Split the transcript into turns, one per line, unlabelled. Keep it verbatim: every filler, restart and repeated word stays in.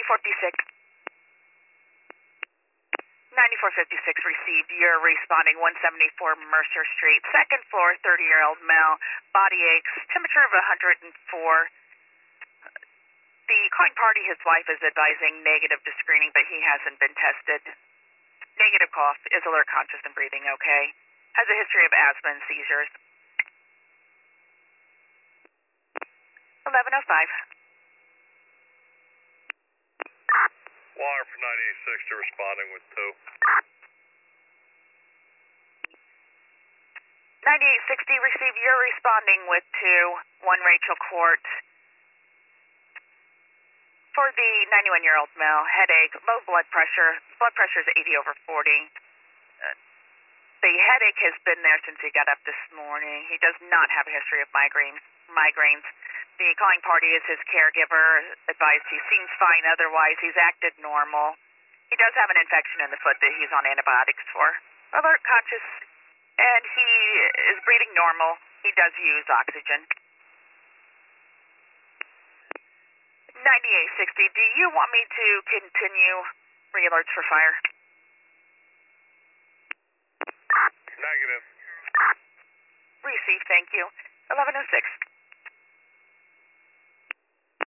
fifty-six. ninety-four fifty-six received. You're responding one seventy-four Mercer Street, second floor, thirty-year-old male, body aches, temperature of one hundred four. The calling party, his wife, is advising negative to screening, but he hasn't been tested. Negative cough, is alert, conscious, and breathing okay. Has a history of asthma and seizures. eleven oh five.
Wire for ninety-eight sixty responding with two.
ninety-eight sixty received. You're responding with two. one Rachel Court. For the ninety-one-year-old male, headache, low blood pressure. Blood pressure is eighty over forty. Uh, the headache has been there since he got up this morning. He does not have a history of migraines. migraines. The calling party is his caregiver, advised he seems fine otherwise. He's acted normal. He does have an infection in the foot that he's on antibiotics for. Alert, conscious, and he is breathing normal. He does use oxygen. ninety-eight sixty, do you want me to continue re-alerts for fire?
Negative.
Receive, thank you. eleven oh six.